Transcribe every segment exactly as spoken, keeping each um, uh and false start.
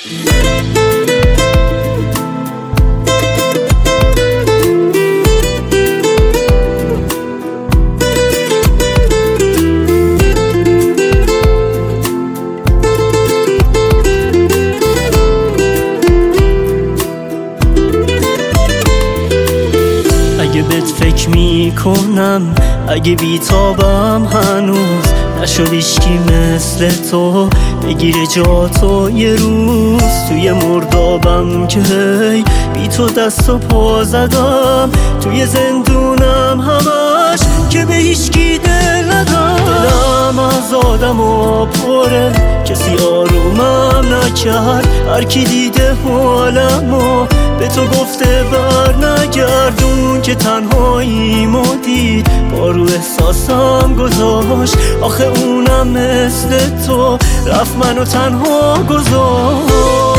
اگه بهت فکر میکنم، اگه بیتابم هنوز نشد هیچکی مثل تو بگیره جاتو یه روز توی مردابم که هی بی تو دست و پا زدم، توی زندونم همش که به هیچکی دل ندم. دلم از آدم و پره، کسی آرومم نکرد، هر کی دیده حالمو به تو گفته بر نگردون که تنهاییمو دید با رو احساسم گذاشت. آخه اونم مثل تو رفت منو تنها گذاشت.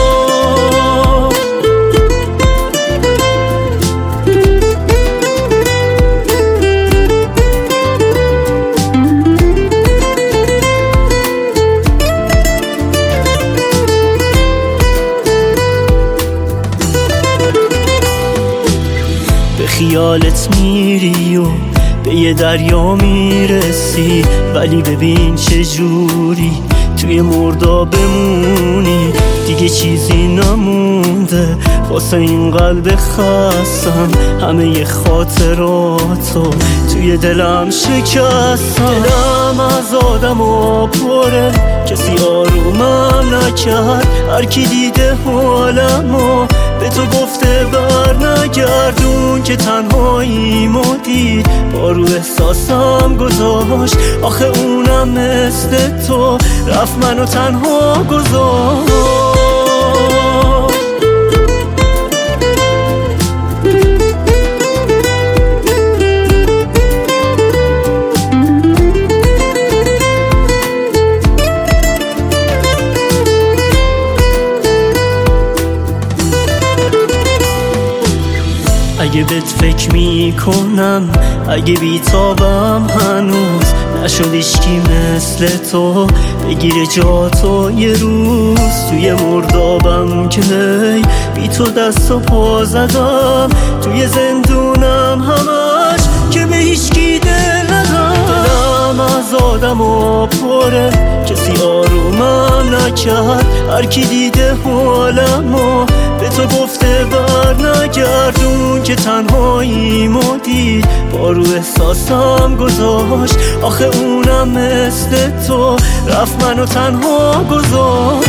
به خیالت میری و به یه دریا میرسی، ولی ببین چه جوری توی مردا بمونی. دیگه چیزی نمونده واسه این قلب خستم، همه ی خاطراتو توی دلم شکستم. دلم از آدم و پره، کسی آرومم نکرد، هر کی دیده حالمو به تو گفته بر نگردون که تنهاییمو دید با رو احساسم گذاشت. آخه اونم مثل تو رفت منو تنها گذاشت. اگه بهت فکر میکنم، اگه بیتابم هنوز نشد هیچکی مثل تو بگیره جاتو یه روز توی مردابم که هی بی تو دست و پا زدم، توی زندونم همش که به هیچکی دل ندم. دلم از آدم و پره، کسی آرومم نکرد، هر کی دیده حالمو به تو گفته بر نگردون که تنهاییمو دید با رو احساسم گذاشت. آخه اونم مثل تو رفت منو تنها گذاشت.